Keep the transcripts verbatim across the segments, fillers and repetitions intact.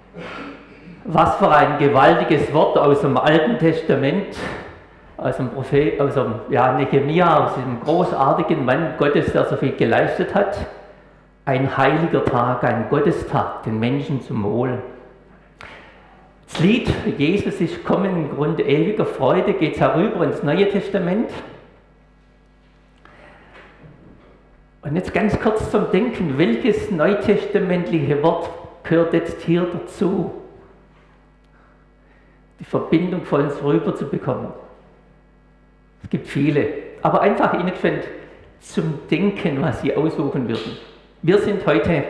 Was für ein gewaltiges Wort aus dem Alten Testament, aus dem Prophet, aus dem ja, Nehemia, aus dem großartigen Mann Gottes, der so viel geleistet hat. Ein heiliger Tag, ein Gottestag, den Menschen zum Wohl. Das Lied Jesus ist kommen, im Grunde ewiger Freude, geht herüber ins Neue Testament. Und jetzt ganz kurz zum Denken, welches neutestamentliche Wort gehört jetzt hier dazu? Die Verbindung von uns rüber zu bekommen. Es gibt viele, aber einfach Ihnen gefällt zum Denken, was Sie aussuchen würden. Wir sind heute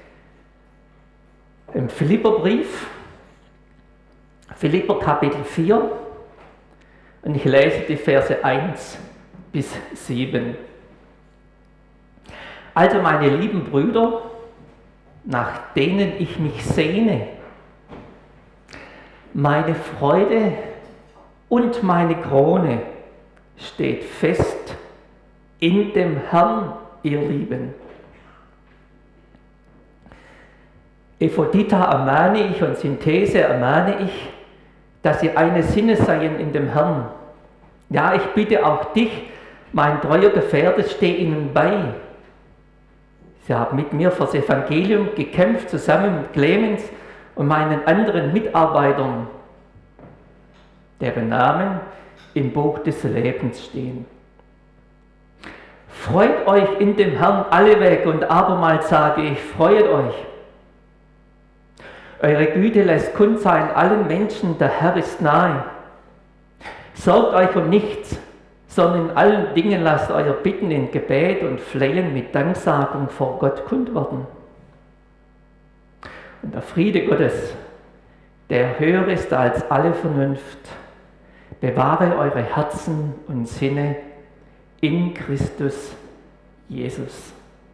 im Philipperbrief, Philipper Kapitel vier, und ich lese die Verse eins bis sieben. Also meine lieben Brüder, nach denen ich mich sehne, meine Freude und meine Krone steht fest in dem Herrn, ihr Lieben. Ephrodita ermahne ich und Synthese ermahne ich, dass sie eines Sinnes seien in dem Herrn. Ja, ich bitte auch dich, mein treuer Gefährte, steh ihnen bei. Sie haben mit mir fürs Evangelium gekämpft, zusammen mit Clemens und meinen anderen Mitarbeitern, deren Namen im Buch des Lebens stehen. Freut euch in dem Herrn alleweg, und abermals sage ich, freut euch. Eure Güte lässt kund sein allen Menschen, der Herr ist nahe. Sorgt euch um nichts, sondern in allen Dingen lasst euer Bitten in Gebet und Flehen mit Danksagung vor Gott kund werden. Und der Friede Gottes, der höher ist als alle Vernunft, bewahre eure Herzen und Sinne in Christus Jesus.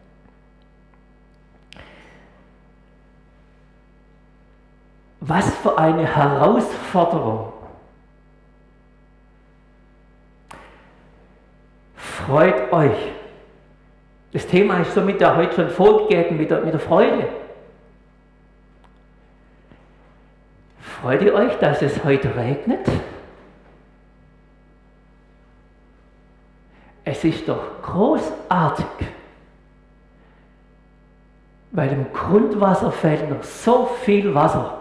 Was für eine Herausforderung! Freut euch! Das Thema ist somit ja heute schon vorgegeben mit der, mit der Freude. Freut ihr euch, dass es heute regnet? Es ist doch großartig, weil im Grundwasser fällt noch so viel Wasser.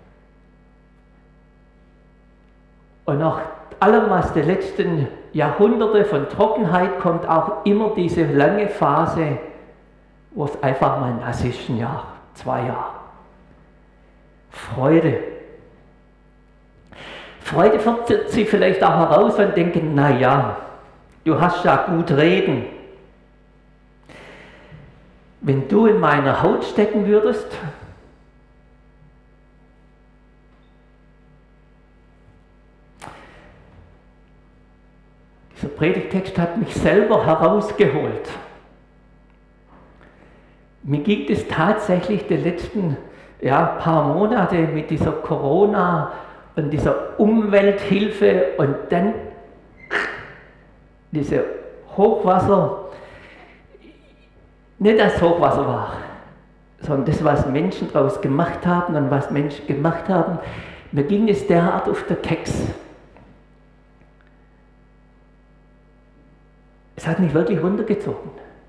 Und nach allem, was die letzten Jahrhunderte von Trockenheit kommt, auch immer diese lange Phase, wo es einfach mal nass ist, ein Jahr, zwei Jahre. Freude. Freude fordert sie vielleicht auch heraus und denken, na ja, du hast ja gut reden. Wenn du in meiner Haut stecken würdest, dieser Predigtext hat mich selber herausgeholt. Mir ging es tatsächlich die letzten ja, paar Monate mit dieser Corona und dieser Umwelthilfe und dann diese Hochwasser, nicht das Hochwasser war, sondern das, was Menschen daraus gemacht haben und was Menschen gemacht haben. Mir ging es derart auf den Keks. Es hat mich wirklich runtergezogen.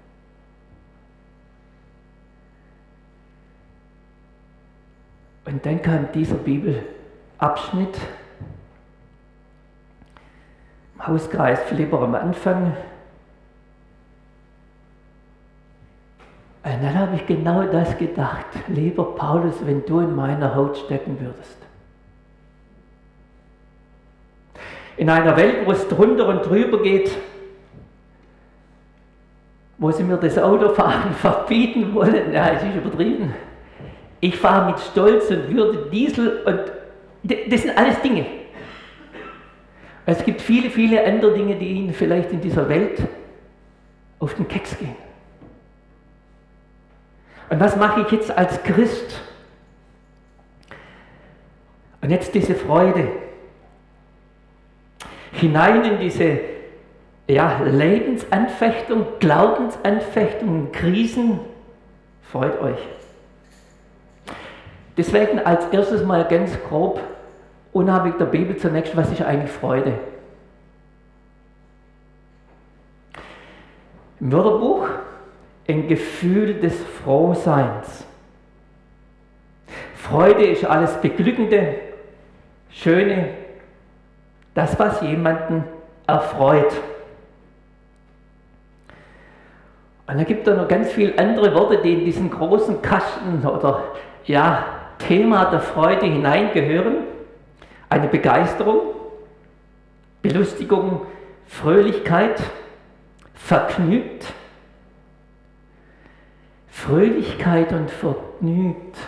Und dann kam dieser Bibelabschnitt im Hauskreis Philipper am Anfang. Und dann habe ich genau das gedacht. Lieber Paulus, wenn du in meiner Haut stecken würdest. In einer Welt, wo es drunter und drüber geht, wo sie mir das Autofahren verbieten wollen, ja, es ist übertrieben. Ich fahre mit Stolz und Würde Diesel und das sind alles Dinge. Es gibt viele, viele andere Dinge, die Ihnen vielleicht in dieser Welt auf den Keks gehen. Und was mache ich jetzt als Christ? Und jetzt diese Freude. Hinein in diese ja, Lebensanfechtung, Glaubensanfechtung, Krisen. Freut euch. Deswegen als erstes mal ganz grob, unabhängig der Bibel zunächst, was ist eigentlich Freude? Im Wörterbuch ein Gefühl des Frohseins. Freude ist alles Beglückende, Schöne, das, was jemanden erfreut. Und da gibt es noch ganz viele andere Worte, die in diesen großen Kasten oder ja, Thema der Freude hineingehören. Eine Begeisterung, Belustigung, Fröhlichkeit, vergnügt. Fröhlichkeit und vergnügt.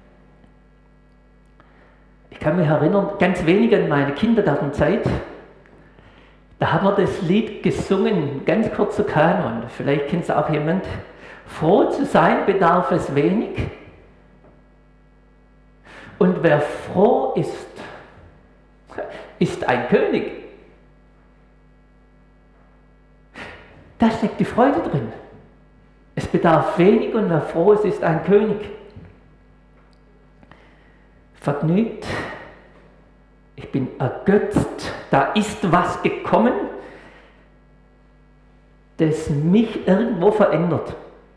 Ich kann mich erinnern, ganz wenig an meine Kindergartenzeit. Da haben wir das Lied gesungen, ganz kurzer Kanon. Vielleicht kennt es auch jemand. Froh zu sein bedarf es wenig. Und wer froh ist, ist ein König. Da steckt die Freude drin. Es bedarf wenig und wer froh ist, ist ein König. Vergnügt, ich bin ergötzt, da ist was gekommen, das mich irgendwo verändert.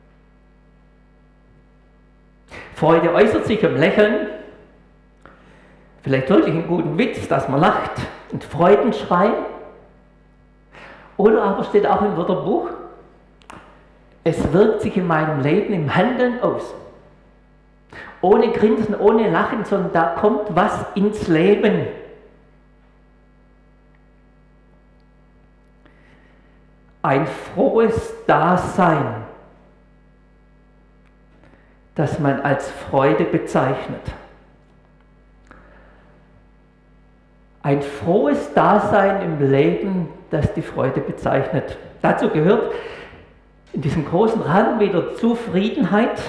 Freude äußert sich im Lächeln, vielleicht wirklich einen guten Witz, dass man lacht, und Freudenschrei. Oder aber steht auch im Wörterbuch, es wirkt sich in meinem Leben im Handeln aus. Ohne Grinsen, ohne Lachen, sondern da kommt was ins Leben. Ein frohes Dasein, das man als Freude bezeichnet. Ein frohes Dasein im Leben, das die Freude bezeichnet. Dazu gehört in diesem großen Rahmen wieder Zufriedenheit.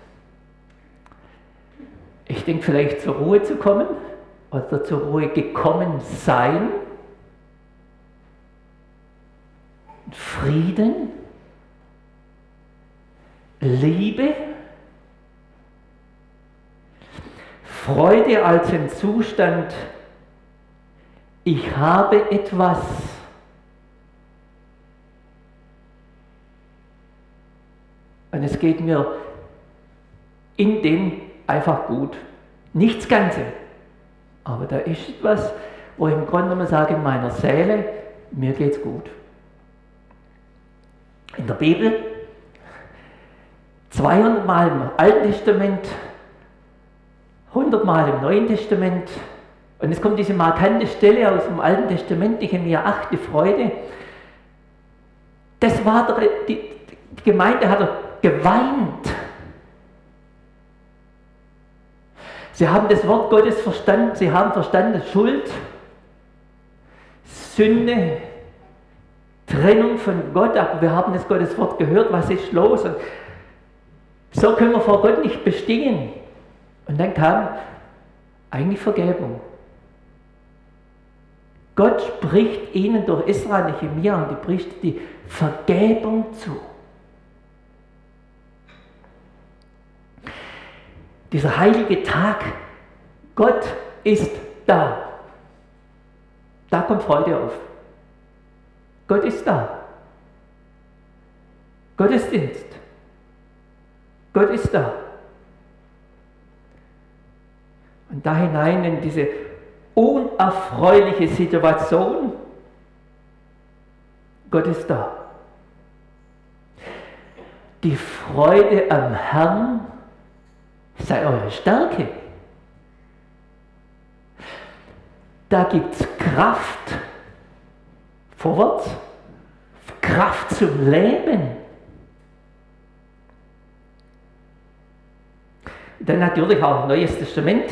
Ich denke, vielleicht zur Ruhe zu kommen oder zur Ruhe gekommen sein. Frieden, Liebe, Freude als ein Zustand, ich habe etwas. Und es geht mir in dem einfach gut. Nichts Ganze. Aber da ist etwas, wo ich im Grunde genommen sage, in meiner Seele, mir geht's gut. In der Bibel, zweihundert Mal im Alten Testament, hundert Mal im Neuen Testament. Und es kommt diese markante Stelle aus dem Alten Testament, die mir achte Freude. Das war der, die, die Gemeinde hat geweint. Sie haben das Wort Gottes verstanden, sie haben verstanden, Schuld, Sünde, Trennung von Gott, aber wir haben das Gottes Wort gehört, was ist los? Und so können wir vor Gott nicht bestehen. Und dann kam eigentlich Vergebung. Gott spricht ihnen durch Israel, Nehemia, und die bricht die Vergebung zu. Dieser heilige Tag, Gott ist da. Da kommt Freude auf. Gott ist da. Gottesdienst. Gott ist da. Und da hinein in diese unerfreuliche Situation, Gott ist da. Die Freude am Herrn sei eure Stärke. Da gibt es Kraft vorwärts, Kraft zum Leben. Dann natürlich auch Neues Testament.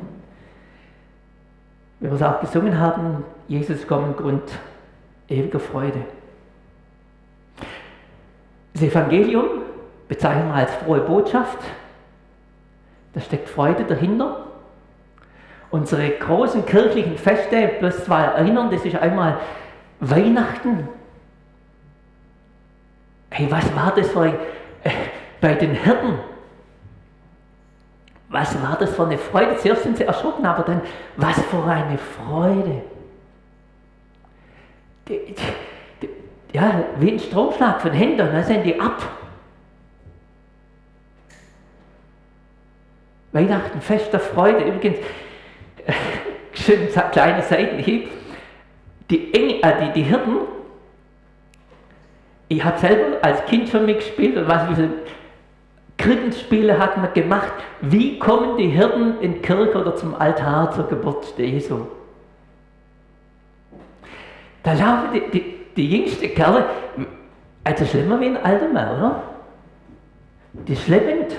Wie wir es auch gesungen haben, Jesus kommen Grund ewiger Freude. Das Evangelium bezeichnen wir als frohe Botschaft. Da steckt Freude dahinter. Unsere großen kirchlichen Feste, bloß zwei erinnern, das ist einmal Weihnachten. Hey, was war das für ein, äh, bei den Hirten? was war das für eine Freude? Zuerst sind sie erschrocken, aber dann, was für eine Freude. Die, die, die, ja, wie ein Stromschlag von Händen, da sind die ab. Weihnachten, Fest der Freude. Übrigens, schön kleiner Seitenhieb. Die, Engel, äh, die, die Hirten, ich habe selber als Kind schon mitgespielt und was für Krippenspiele hat man gemacht. Wie kommen die Hirten in die Kirche oder zum Altar zur Geburt Jesu? Da laufen die, die, die jüngsten Kerle, also schlimmer wie ein alter Mann, oder? Die schleppend.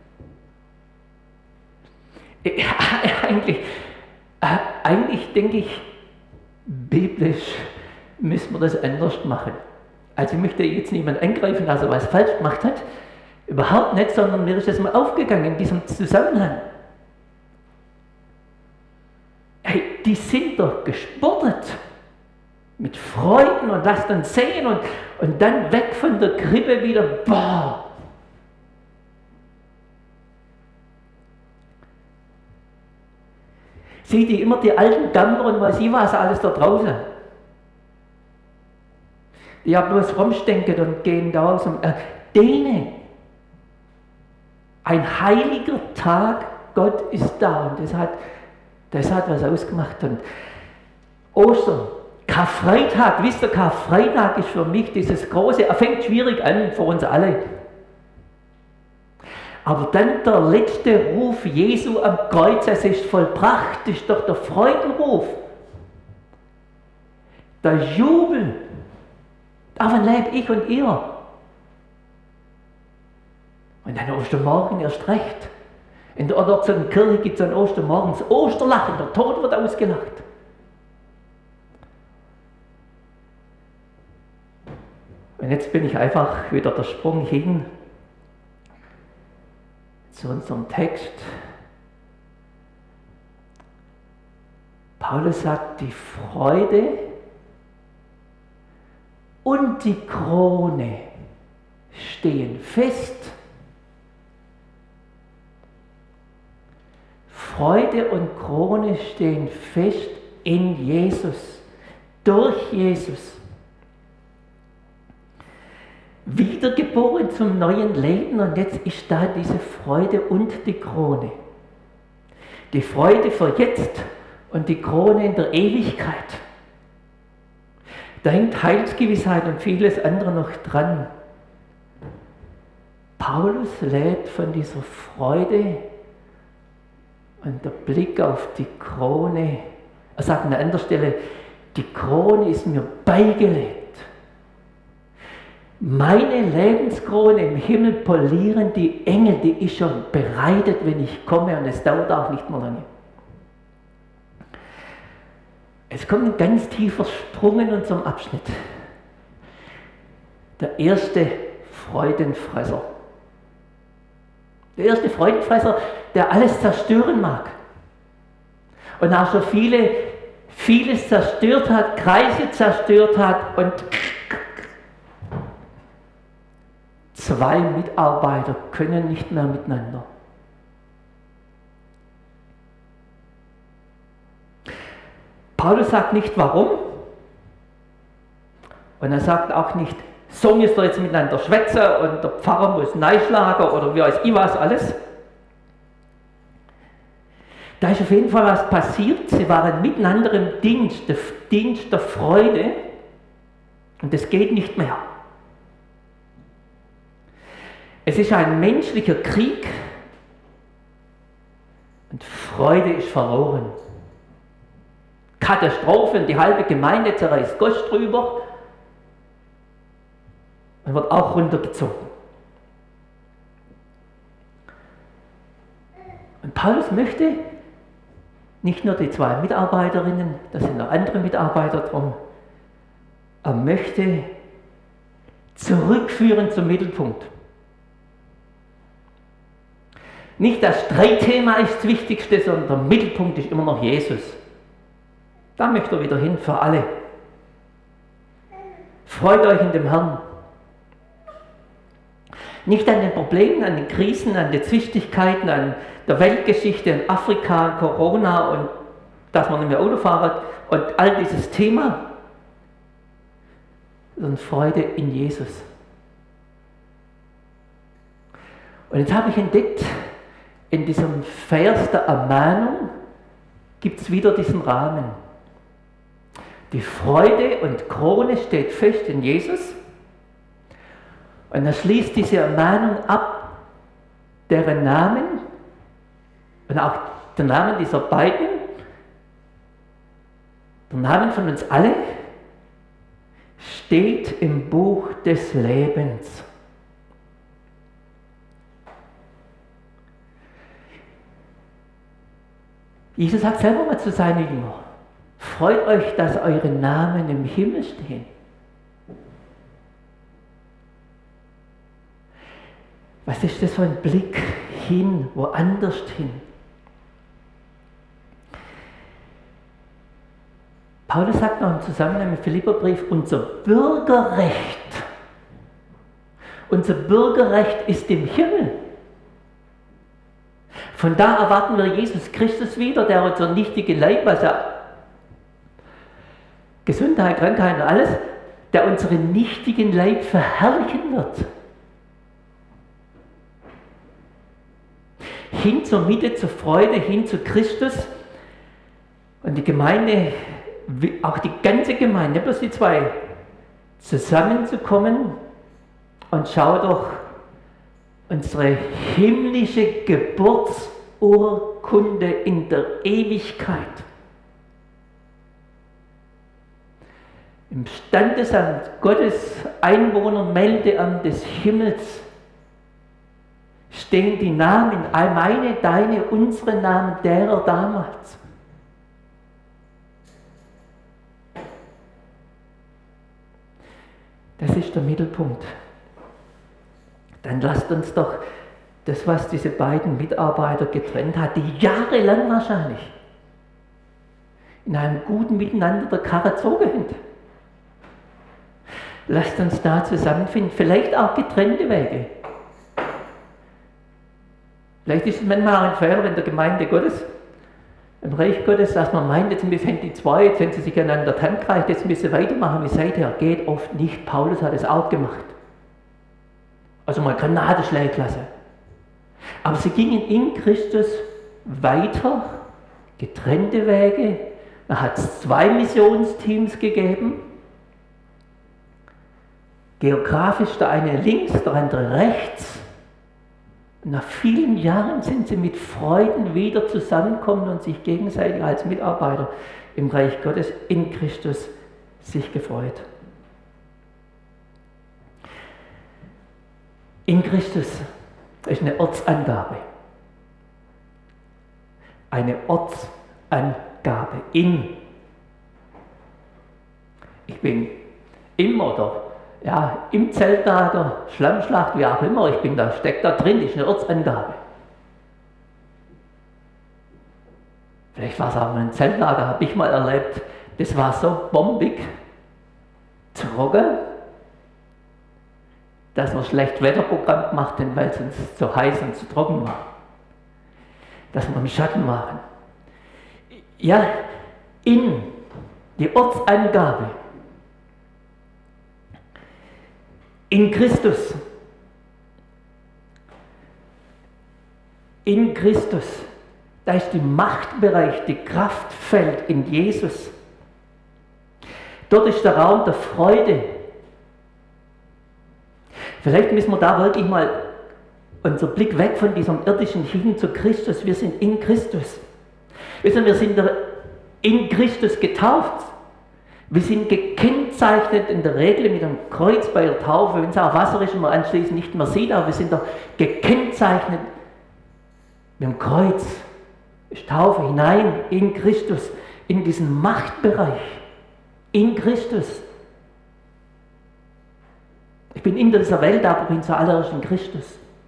Ja, eigentlich, äh, eigentlich denke ich, biblisch müssen wir das anders machen. Also ich möchte jetzt niemand angreifen, dass er was falsch gemacht hat. Überhaupt nicht, sondern mir ist das mal aufgegangen in diesem Zusammenhang. Hey, die sind doch gesportet. Mit Freuden und lasst uns sehen und, und dann weg von der Krippe wieder. Boah! Sieh die immer die alten Dampfer und was ich was alles da draußen. Die ja bloß rumstenken und gehen da aus. Und, äh, denen. Ein heiliger Tag, Gott ist da und das hat, das hat was ausgemacht. Und Ostern, Karfreitag, wisst ihr, Karfreitag ist für mich dieses große, er fängt schwierig an für uns alle. Aber dann der letzte Ruf Jesu am Kreuz, es ist vollbracht, das ist doch der Freudenruf. Der Jubel. Davon lebe ich und ihr. Und dann Ostermorgen erst recht. In der orthodoxen Kirche gibt es an Ostermorgen das Osterlachen, der Tod wird ausgelacht. Und jetzt bin ich einfach wieder der Sprung hin zu unserem Text. Paulus sagt, die Freude und die Krone stehen fest. Freude und Krone stehen fest in Jesus, durch Jesus. Wiedergeboren zum neuen Leben und jetzt ist da diese Freude und die Krone. Die Freude für jetzt und die Krone in der Ewigkeit. Da hängt Heilsgewissheit und vieles andere noch dran. Paulus lädt von dieser Freude und der Blick auf die Krone. Er sagt an einer anderen Stelle, die Krone ist mir beigelegt. Meine Lebenskrone im Himmel polieren die Engel, die ist schon bereitet, wenn ich komme und es dauert auch nicht mehr lange. Es kommt ein ganz tiefer Sprung in unserem Abschnitt. Der erste Freudenfresser. Der erste Freudenfresser, der alles zerstören mag. Und auch schon viele, vieles zerstört hat, Kreise zerstört hat und zwei Mitarbeiter können nicht mehr miteinander. Paulus sagt nicht warum und er sagt auch nicht, so müsst ihr jetzt miteinander schwätzen und der Pfarrer muss neischlagen oder wie weiß ich was alles. Da ist auf jeden Fall was passiert. Sie waren miteinander im Dienst, der Dienst der Freude und das geht nicht mehr. Es ist ein menschlicher Krieg und Freude ist verloren. Katastrophen, die halbe Gemeinde zerreißt Gosch drüber und wird auch runtergezogen. Und Paulus möchte nicht nur die zwei Mitarbeiterinnen, da sind noch andere Mitarbeiter drum, er möchte zurückführen zum Mittelpunkt. Nicht das Streitthema ist das Wichtigste, sondern der Mittelpunkt ist immer noch Jesus. Da möchte er wieder hin für alle. Freut euch in dem Herrn. Nicht an den Problemen, an den Krisen, an den Zwistigkeiten, an der Weltgeschichte, an Afrika, Corona und dass man nicht mehr Auto fährt und all dieses Thema, sondern Freude in Jesus. Und jetzt habe ich entdeckt, in diesem Vers der Ermahnung gibt es wieder diesen Rahmen. Die Freude und Krone steht fest in Jesus. Und er schließt diese Ermahnung ab, deren Namen und auch der Namen dieser beiden, der Namen von uns alle, steht im Buch des Lebens. Jesus sagt selber mal zu seinen Jüngern, freut euch, dass eure Namen im Himmel stehen. Was ist das für ein Blick hin, woanders hin? Paulus sagt noch im Zusammenhang mit Philipperbrief, unser Bürgerrecht, unser Bürgerrecht ist im Himmel. Von da erwarten wir Jesus Christus wieder, der unser nichtigen Leib, also Gesundheit, Krankheit und alles, der unseren nichtigen Leib verherrlichen wird. Hin zur Mitte, zur Freude, hin zu Christus. Und die Gemeinde, auch die ganze Gemeinde, nicht bloß die zwei, zusammenzukommen und schau doch unsere himmlische Geburtsurkunde in der Ewigkeit. Im Standesamt Gottes, Einwohnermeldeamt des Himmels stehen die Namen, all meine, deine, unsere Namen derer damals. Das ist der Mittelpunkt. Dann lasst uns doch das, was diese beiden Mitarbeiter getrennt hat, die jahrelang wahrscheinlich in einem guten Miteinander der Karre gezogen sind. Lasst uns da zusammenfinden, vielleicht auch getrennte Wege. Vielleicht ist es manchmal auch ein Fehler in der Gemeinde Gottes, im Reich Gottes, dass man meint, jetzt müssen die zwei, jetzt wenn sie sich einander die Hand reichen, jetzt müssen sie weitermachen wie seither. Geht oft nicht. Paulus hat es auch gemacht. Also mal Granatenschläge lassen. Aber sie gingen in Christus weiter, getrennte Wege. Da hat es zwei Missionsteams gegeben. Geografisch der eine links, der andere rechts. Und nach vielen Jahren sind sie mit Freuden wieder zusammengekommen und sich gegenseitig als Mitarbeiter im Reich Gottes in Christus sich gefreut. In Christus ist eine Ortsangabe. Eine Ortsangabe. In. Ich bin im oder ja, im Zeltlager, Schlammschlacht, wie auch immer, ich bin da, steckt da drin, ist eine Ortsangabe. Vielleicht war es auch mal ein Zeltlager, habe ich mal erlebt, das war so bombig, trocken, dass wir schlecht Wetterprogramm gemacht haben, weil es uns zu heiß und zu trocken war. Dass wir im Schatten waren. Ja, in die Ortsangabe. In Christus. In Christus. Da ist die Machtbereich, die Kraftfeld in Jesus. Dort ist der Raum der Freude. Vielleicht müssen wir da wirklich mal unser Blick weg von diesem irdischen hin zu Christus. Wir sind in Christus. Wissen, wir sind in Christus getauft. Wir sind gekennzeichnet in der Regel mit einem Kreuz bei der Taufe, wenn es auch Wasser ist und man anschließend nicht mehr sieht, aber wir sind da gekennzeichnet mit dem Kreuz. Ich taufe hinein in Christus, in diesen Machtbereich, in Christus. Ich bin in dieser Welt, aber bin zuallererst in Christus.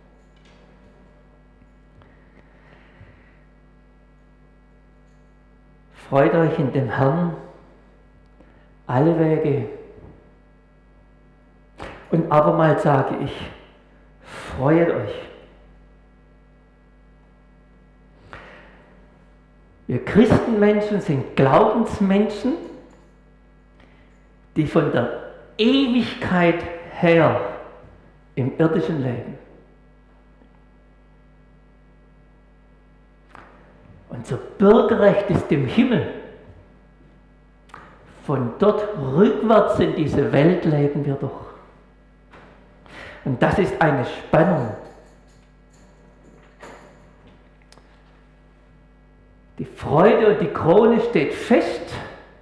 Freut euch in dem Herrn alle Wege. Und abermals sage ich, Freuet euch. Wir Christenmenschen sind Glaubensmenschen, die von der Ewigkeit her im irdischen leben. Unser Bürgerrecht ist im Himmel. Von dort rückwärts in diese Welt leben wir doch. Und das ist eine Spannung. Die Freude und die Krone steht fest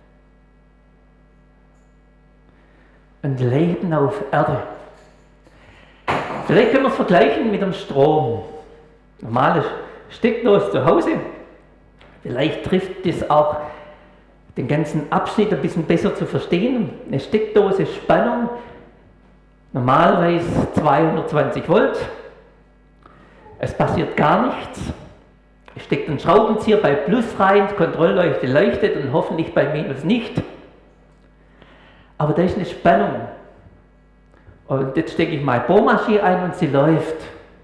und Leben auf Erde. Vielleicht können wir es vergleichen mit dem Strom. Normales Steckdose zu Hause. Vielleicht trifft das auch den ganzen Abschnitt ein bisschen besser zu verstehen. Eine Steckdose Spannung, normalerweise zweihundertzwanzig Volt. Es passiert gar nichts. Ich stecke den Schraubenzieher bei Plus rein, die Kontrollleuchte leuchtet und hoffentlich bei Minus nicht. Aber da ist eine Spannung. Und jetzt stecke ich meine Bohrmaschine ein und sie läuft.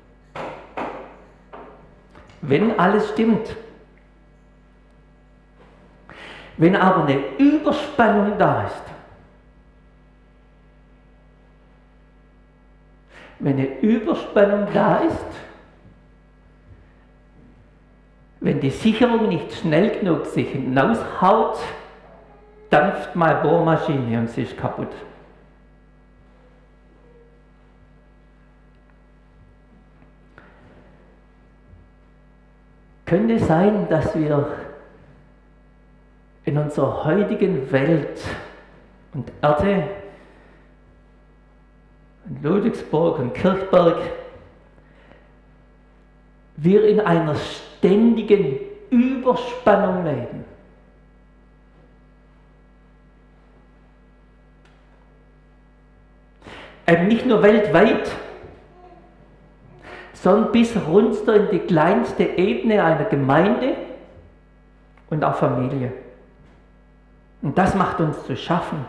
Wenn alles stimmt. Wenn aber eine Überspannung da ist, wenn eine Überspannung da ist, wenn die Sicherung nicht schnell genug sich hinaushaut, dampft meine Bohrmaschine und sie ist kaputt. Könnte sein, dass wir in unserer heutigen Welt und Erde, in Ludwigsburg und Kirchberg, wir in einer ständigen Überspannung leben. Eben nicht nur weltweit, sondern bis runter in die kleinste Ebene einer Gemeinde und auch Familie. Und das macht uns zu schaffen.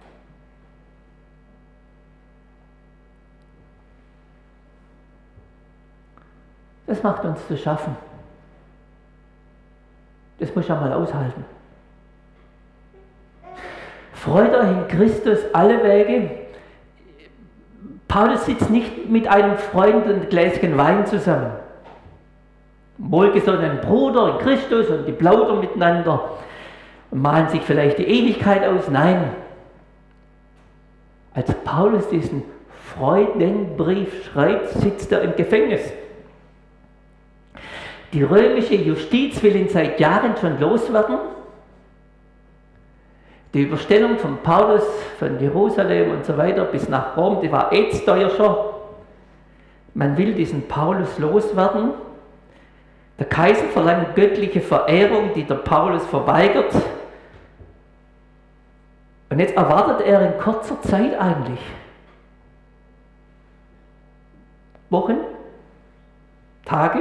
Das macht uns zu schaffen. Das muss ich ja mal aushalten. Freut euch in Christus alle Wege. Paulus sitzt nicht mit einem Freund und ein Gläschen Wein zusammen. Wohlgesonnenen Bruder in Christus und die plaudern miteinander und malen sich vielleicht die Ewigkeit aus. Nein. Als Paulus diesen Freudenbrief schreibt, sitzt er im Gefängnis. Die römische Justiz will ihn seit Jahren schon loswerden. Die Überstellung von Paulus von Jerusalem und so weiter bis nach Rom, die war eh teuer schon. Man will diesen Paulus loswerden. Der Kaiser verlangt göttliche Verehrung, die der Paulus verweigert. Und jetzt erwartet er in kurzer Zeit eigentlich Wochen, Tage,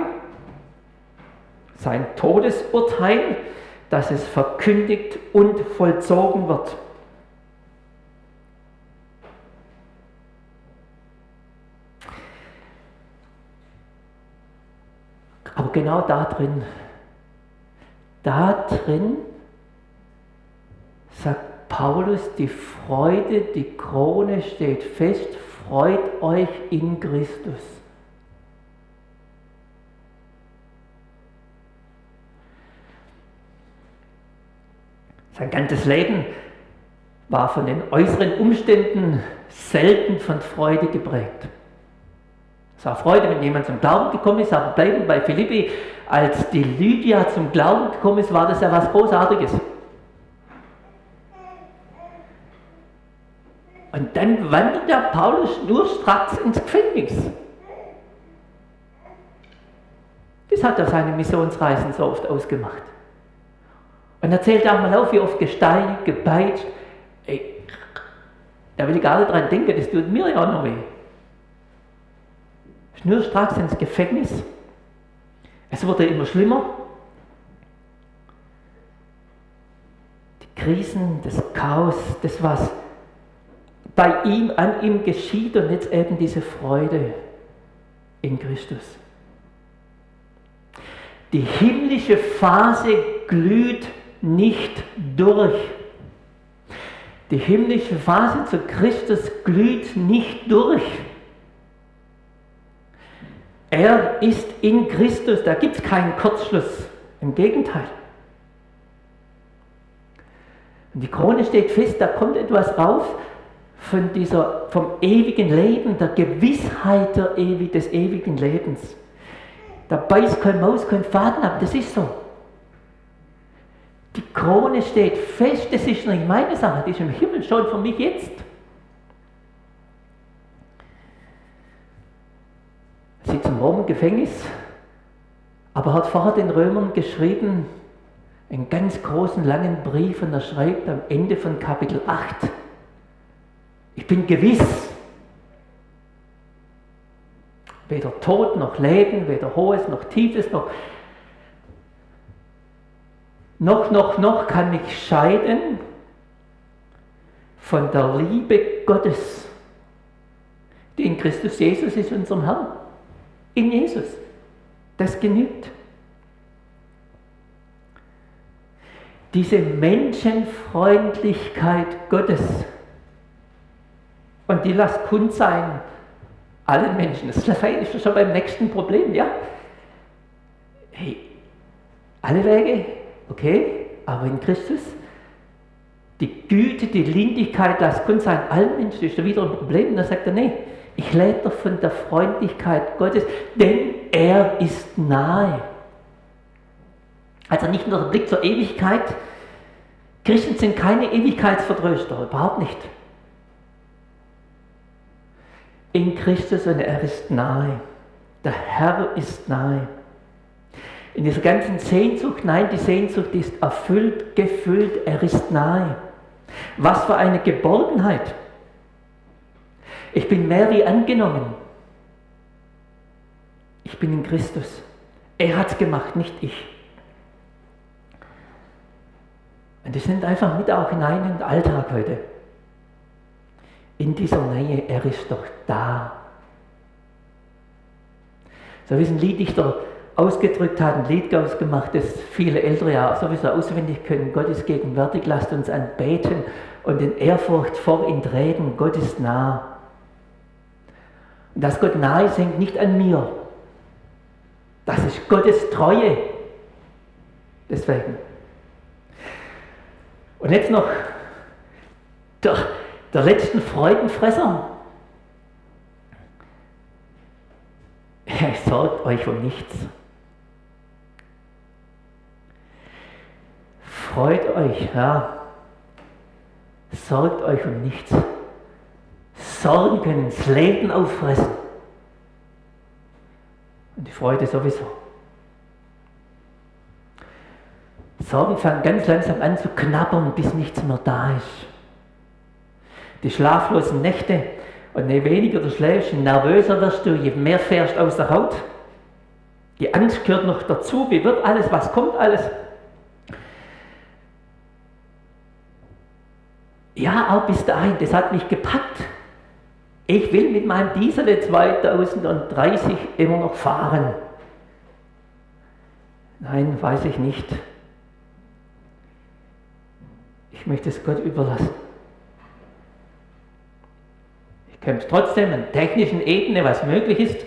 sein Todesurteil, dass es verkündigt und vollzogen wird. Aber genau da drin, da drin sagt Paulus, die Freude, die Krone steht fest, freut euch in Christus. Sein ganzes Leben war von den äußeren Umständen selten von Freude geprägt. Es war Freude, wenn jemand zum Glauben gekommen ist, aber bleiben bei Philippi, als die Lydia zum Glauben gekommen ist, war das ja was Großartiges. Und dann wandert der Paulus nur stracks ins Gefängnis. Das hat er seine Missionsreisen so oft ausgemacht. Und er zählt auch mal auf, wie oft gesteinigt, gepeitscht. Ey, da will ich gar nicht dran denken, das tut mir ja auch noch weh. Schnurstracks ins Gefängnis. Es wurde immer schlimmer. Die Krisen, das Chaos, das, was bei ihm, an ihm geschieht und jetzt eben diese Freude. in Christus. Die himmlische Phase glüht nicht durch. Die himmlische Phase zu Christus glüht nicht durch. Er ist in Christus, da gibt es keinen Kurzschluss. Im Gegenteil. Und die Krone steht fest, da kommt etwas rauf von dieser, vom ewigen Leben, der Gewissheit der Ewi, des ewigen Lebens. Da beißt kein Maus, kein Faden ab, das ist so. Die Krone steht fest, das ist nicht meine Sache, die ist im Himmel schon für mich jetzt. Er sitzt im Rom im Gefängnis, aber hat vorher den Römern geschrieben, einen ganz großen, langen Brief, und er schreibt am Ende von Kapitel acht, ich bin gewiss, weder Tod noch Leben, weder Hohes noch Tiefes, noch noch, noch, noch kann mich scheiden von der Liebe Gottes, die in Christus Jesus ist, unserem Herrn. In Jesus. Das genügt. Diese Menschenfreundlichkeit Gottes, und die lasst kund sein, allen Menschen. Das ist schon beim nächsten Problem, ja? Hey, alle Wege, okay, aber in Christus, die Güte, die Lindigkeit, lasst kund sein, allen Menschen, das ist da wieder ein Problem. Und dann sagt er, nee, ich lebe doch von der Freundlichkeit Gottes, denn er ist nahe. Also nicht nur der Blick zur Ewigkeit. Christen sind keine Ewigkeitsvertröster, überhaupt nicht. In Christus, und er ist nahe. Der Herr ist nahe. In dieser ganzen Sehnsucht, nein, die Sehnsucht ist erfüllt, gefüllt, er ist nahe. Was für eine Geborgenheit. Ich bin mehr wie angenommen. Ich bin in Christus. Er hat es gemacht, nicht ich. Und das nimmt einfach mit auch hinein in den Alltag heute. In dieser Nähe, er ist doch da. So wie es ein Lieddichter ausgedrückt hat, ein Lied ausgemacht, das viele Ältere ja sowieso auswendig können. Gott ist gegenwärtig, lasst uns anbeten und in Ehrfurcht vor ihn treten. Gott ist nah. Und dass Gott nahe ist, hängt nicht an mir. Das ist Gottes Treue. Deswegen. Und jetzt noch der, der letzten Freudenfresser. Sorgt euch um nichts. Freut euch, ja. Sorgt euch um nichts. Sorgen können das Leben auffressen. Und die Freude sowieso. Sorgen fangen ganz langsam an zu knabbern, bis nichts mehr da ist. Die schlaflosen Nächte, und je weniger du schläfst, je nervöser wirst du, je mehr fährst aus der Haut. Die Angst gehört noch dazu, wie wird alles, was kommt alles. Ja, auch bis dahin, das hat mich gepackt. Ich will mit meinem Diesel zweitausenddreißig immer noch fahren. Nein, weiß ich nicht. Ich möchte es Gott überlassen. Ich kämpfe trotzdem an technischen Ebene, was möglich ist.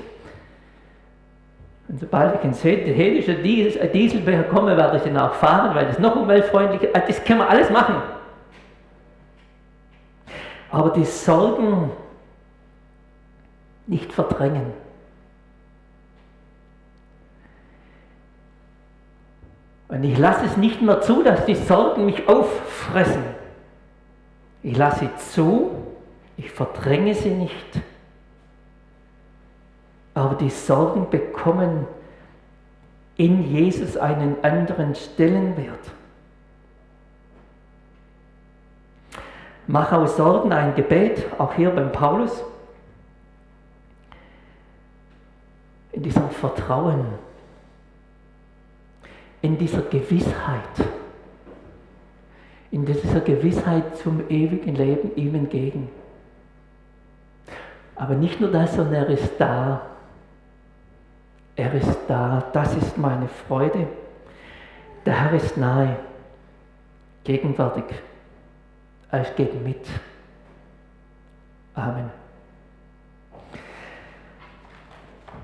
Und sobald ich einen synthetischen Diesel bekomme, werde ich den auch fahren, weil das noch umweltfreundlicher ist. Das können wir alles machen. Aber die Sorgen nicht verdrängen. Und ich lasse es nicht mehr zu, dass die Sorgen mich auffressen. Ich lasse sie zu, ich verdränge sie nicht. Aber die Sorgen bekommen in Jesus einen anderen Stellenwert. Mach aus Sorgen ein Gebet, auch hier beim Paulus. In diesem Vertrauen, in dieser Gewissheit, in dieser Gewissheit zum ewigen Leben ihm entgegen. Aber nicht nur das, sondern er ist da. Er ist da, das ist meine Freude. Der Herr ist nahe, gegenwärtig, er geht mit. Amen.